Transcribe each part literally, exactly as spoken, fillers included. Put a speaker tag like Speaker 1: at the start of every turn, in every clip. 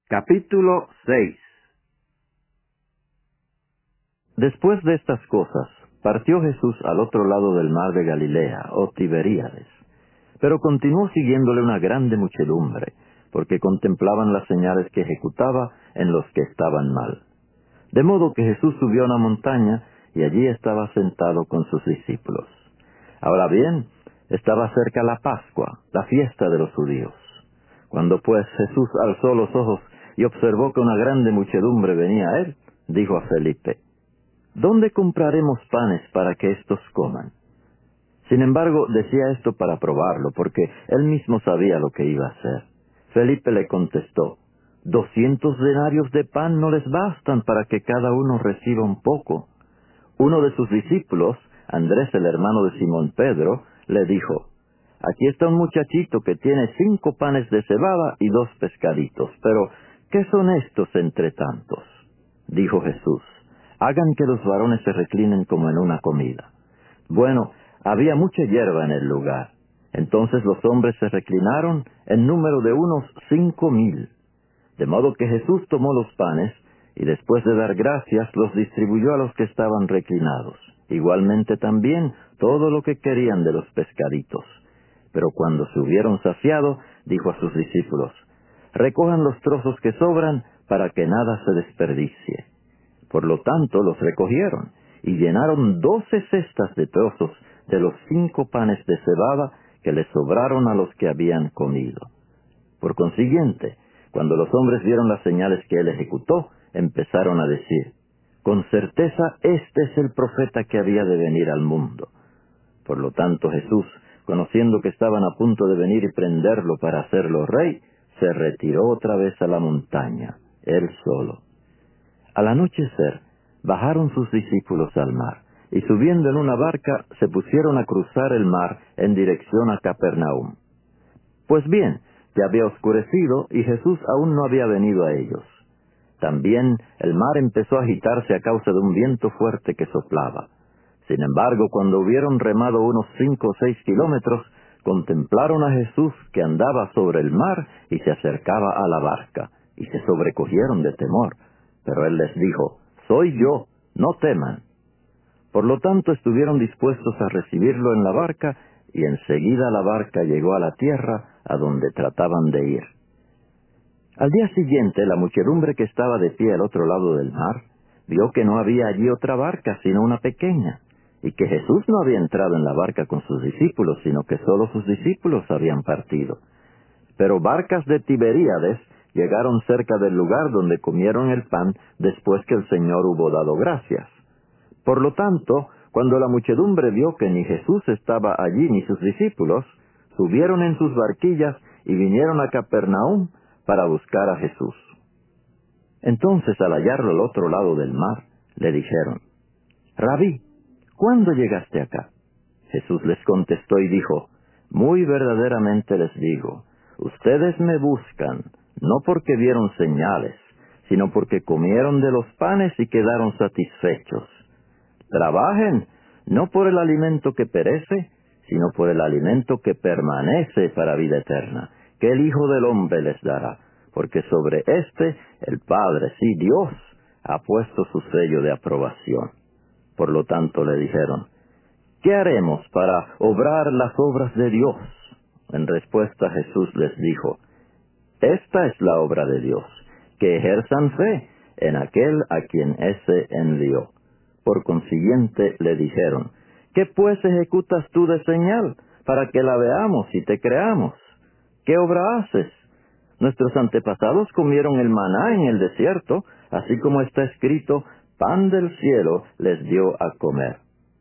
Speaker 1: Capítulo seis. Después de estas cosas, partió Jesús al otro lado del mar de Galilea, o Tiberíades. Pero continuó siguiéndole una grande muchedumbre, porque contemplaban las señales que ejecutaba en los que estaban mal. De modo que Jesús subió a una montaña, y allí estaba sentado con sus discípulos. Ahora bien, estaba cerca la Pascua, la fiesta de los judíos. Cuando pues Jesús alzó los ojos y observó que una grande muchedumbre venía a él, dijo a Felipe: ¿Dónde compraremos panes para que éstos coman? Sin embargo, decía esto para probarlo, porque él mismo sabía lo que iba a hacer. Felipe le contestó: «Doscientos denarios de pan no les bastan para que cada uno reciba un poco». Uno de sus discípulos, Andrés, el hermano de Simón Pedro, le dijo: «Aquí está un muchachito que tiene cinco panes de cebada y dos pescaditos, pero ¿qué son estos entre tantos?». Dijo Jesús: «Hagan que los varones se reclinen como en una comida». Bueno, había mucha hierba en el lugar. Entonces los hombres se reclinaron en número de unos cinco mil. De modo que Jesús tomó los panes, y después de dar gracias, los distribuyó a los que estaban reclinados. Igualmente también todo lo que querían de los pescaditos. Pero cuando se hubieron saciado, dijo a sus discípulos: «Recojan los trozos que sobran, para que nada se desperdicie». Por lo tanto, los recogieron, y llenaron doce cestas de trozos de los cinco panes de cebada que les sobraron a los que habían comido. Por consiguiente, cuando los hombres vieron las señales que él ejecutó, empezaron a decir: «Con certeza este es el profeta que había de venir al mundo». Por lo tanto Jesús, conociendo que estaban a punto de venir y prenderlo para hacerlo rey, se retiró otra vez a la montaña, él solo. Al anochecer, bajaron sus discípulos al mar, y subiendo en una barca, se pusieron a cruzar el mar en dirección a Capernaum. Pues bien, ya había oscurecido, y Jesús aún no había venido a ellos. También el mar empezó a agitarse a causa de un viento fuerte que soplaba. Sin embargo, cuando hubieron remado unos cinco o seis kilómetros, contemplaron a Jesús que andaba sobre el mar y se acercaba a la barca, y se sobrecogieron de temor. Pero él les dijo: «Soy yo, no teman». Por lo tanto estuvieron dispuestos a recibirlo en la barca, y enseguida la barca llegó a la tierra a donde trataban de ir. Al día siguiente, la muchedumbre que estaba de pie al otro lado del mar vio que no había allí otra barca sino una pequeña, y que Jesús no había entrado en la barca con sus discípulos, sino que solo sus discípulos habían partido. Pero barcas de Tiberíades llegaron cerca del lugar donde comieron el pan después que el Señor hubo dado gracias. Por lo tanto, cuando la muchedumbre vio que ni Jesús estaba allí ni sus discípulos, subieron en sus barquillas y vinieron a Capernaum para buscar a Jesús. Entonces, al hallarlo al otro lado del mar, le dijeron: «Rabí, ¿cuándo llegaste acá?». Jesús les contestó y dijo: «Muy verdaderamente les digo, ustedes me buscan, no porque vieron señales, sino porque comieron de los panes y quedaron satisfechos. Trabajen, no por el alimento que perece, sino por el alimento que permanece para vida eterna, que el Hijo del Hombre les dará, porque sobre éste el Padre, sí Dios, ha puesto su sello de aprobación». Por lo tanto le dijeron: «¿Qué haremos para obrar las obras de Dios?». En respuesta Jesús les dijo: «Esta es la obra de Dios, que ejerzan fe en aquel a quien ése envió». Por consiguiente le dijeron: «¿Qué pues ejecutas tú de señal, para que la veamos y te creamos? ¿Qué obra haces? Nuestros antepasados comieron el maná en el desierto, así como está escrito: pan del cielo les dio a comer».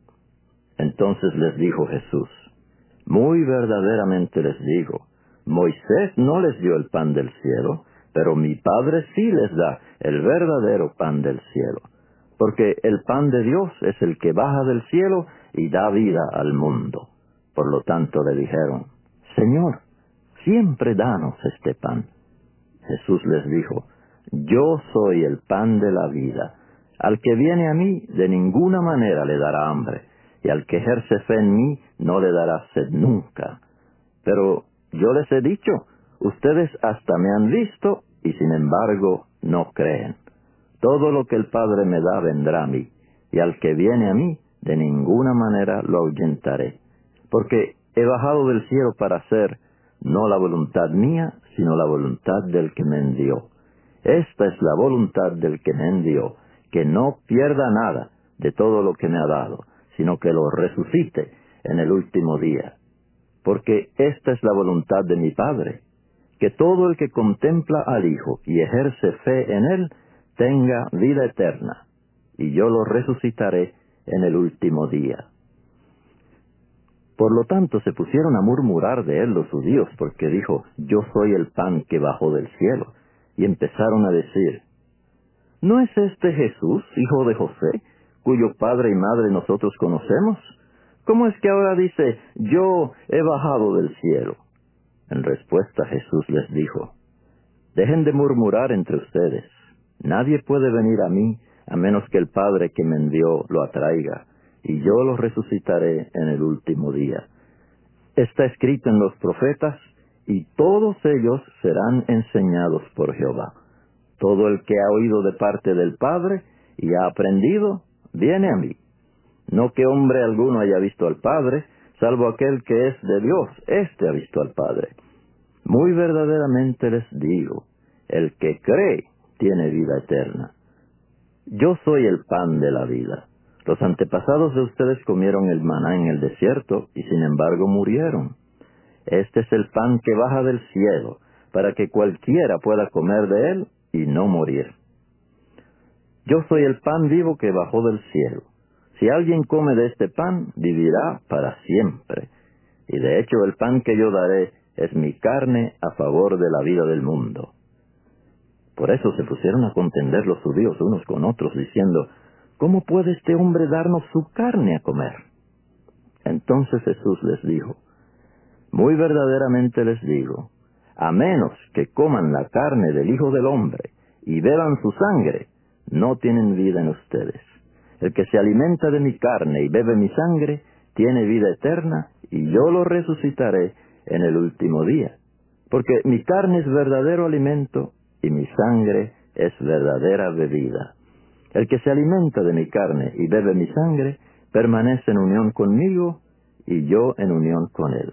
Speaker 1: Entonces les dijo Jesús: «Muy verdaderamente les digo, Moisés no les dio el pan del cielo, pero mi Padre sí les da el verdadero pan del cielo. Porque el pan de Dios es el que baja del cielo y da vida al mundo». Por lo tanto le dijeron: «Señor, siempre danos este pan». Jesús les dijo: «Yo soy el pan de la vida. Al que viene a mí, de ninguna manera le dará hambre, y al que ejerce fe en mí, no le dará sed nunca. Pero yo les he dicho, ustedes hasta me han visto y sin embargo no creen. Todo lo que el Padre me da vendrá a mí, y al que viene a mí, de ninguna manera lo ahuyentaré. Porque he bajado del cielo para hacer no la voluntad mía, sino la voluntad del que me envió. Esta es la voluntad del que me envió, que no pierda nada de todo lo que me ha dado, sino que lo resucite en el último día. Porque esta es la voluntad de mi Padre, que todo el que contempla al Hijo y ejerce fe en Él, tenga vida eterna, y yo lo resucitaré en el último día. Por lo tanto se pusieron a murmurar de él los judíos, porque dijo, yo soy el pan que bajó del cielo. Y empezaron a decir, ¿no es este Jesús, hijo de José, cuyo padre y madre nosotros conocemos? ¿Cómo es que ahora dice, yo he bajado del cielo? En respuesta Jesús les dijo, dejen de murmurar entre ustedes. Nadie puede venir a mí, a menos que el Padre que me envió lo atraiga, y yo lo resucitaré en el último día. Está escrito en los profetas, y todos ellos serán enseñados por Jehová. Todo el que ha oído de parte del Padre y ha aprendido, viene a mí. No que hombre alguno haya visto al Padre, salvo aquel que es de Dios, éste ha visto al Padre. Muy verdaderamente les digo, el que cree tiene vida eterna. Yo soy el pan de la vida. Los antepasados de ustedes comieron el maná en el desierto y sin embargo murieron. Este es el pan que baja del cielo, para que cualquiera pueda comer de él y no morir. Yo soy el pan vivo que bajó del cielo. Si alguien come de este pan, vivirá para siempre. Y de hecho el pan que yo daré es mi carne a favor de la vida del mundo. Por eso se pusieron a contender los judíos unos con otros, diciendo, ¿cómo puede este hombre darnos su carne a comer? Entonces Jesús les dijo, muy verdaderamente les digo, a menos que coman la carne del Hijo del Hombre y beban su sangre, no tienen vida en ustedes. El que se alimenta de mi carne y bebe mi sangre, tiene vida eterna, y yo lo resucitaré en el último día. Porque mi carne es verdadero alimento, y mi sangre es verdadera bebida. El que se alimenta de mi carne y bebe mi sangre, permanece en unión conmigo, y yo en unión con él.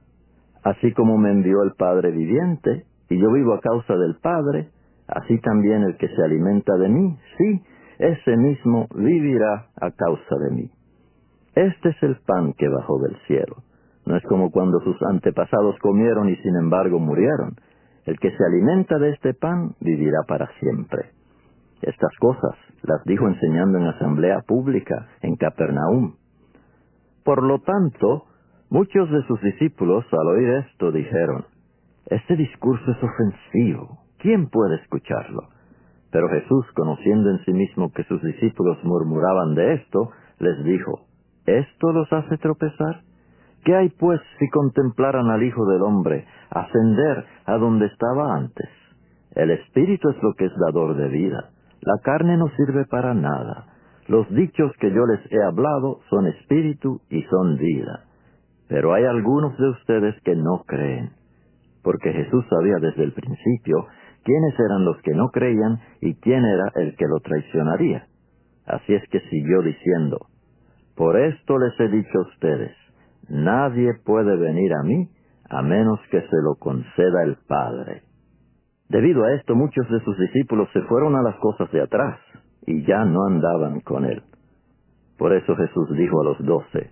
Speaker 1: Así como me envió el Padre viviente, y yo vivo a causa del Padre, así también el que se alimenta de mí, sí, ese mismo vivirá a causa de mí. Este es el pan que bajó del cielo. No es como cuando sus antepasados comieron y sin embargo murieron. El que se alimenta de este pan vivirá para siempre. Estas cosas las dijo enseñando en asamblea pública en Capernaum. Por lo tanto, muchos de sus discípulos al oír esto dijeron, este discurso es ofensivo, ¿quién puede escucharlo? Pero Jesús, conociendo en sí mismo que sus discípulos murmuraban de esto, les dijo, ¿esto los hace tropezar? ¿Qué hay pues si contemplaran al Hijo del Hombre ascender a donde estaba antes? El Espíritu es lo que es dador de vida, la carne no sirve para nada. Los dichos que yo les he hablado son espíritu y son vida. Pero hay algunos de ustedes que no creen, porque Jesús sabía desde el principio quiénes eran los que no creían y quién era el que lo traicionaría. Así es que siguió diciendo, por esto les he dicho a ustedes, nadie puede venir a mí a menos que se lo conceda el Padre. Debido a esto, muchos de sus discípulos se fueron a las cosas de atrás y ya no andaban con él. Por eso Jesús dijo a los doce,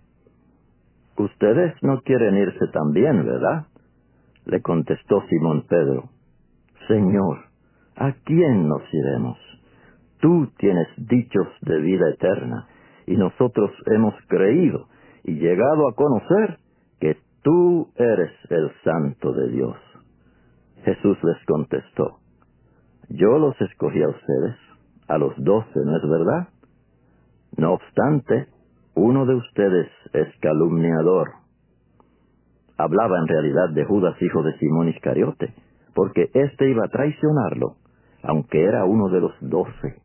Speaker 1: ustedes no quieren irse también, ¿verdad? Le contestó Simón Pedro, Señor, ¿a quién nos iremos? Tú tienes dichos de vida eterna, y nosotros hemos creído y llegado a conocer que tú eres el Santo de Dios. Jesús les contestó, yo los escogí a ustedes, a los doce, ¿no es verdad? No obstante, uno de ustedes es calumniador. Hablaba en realidad de Judas, hijo de Simón Iscariote, porque éste iba a traicionarlo, aunque era uno de los doce.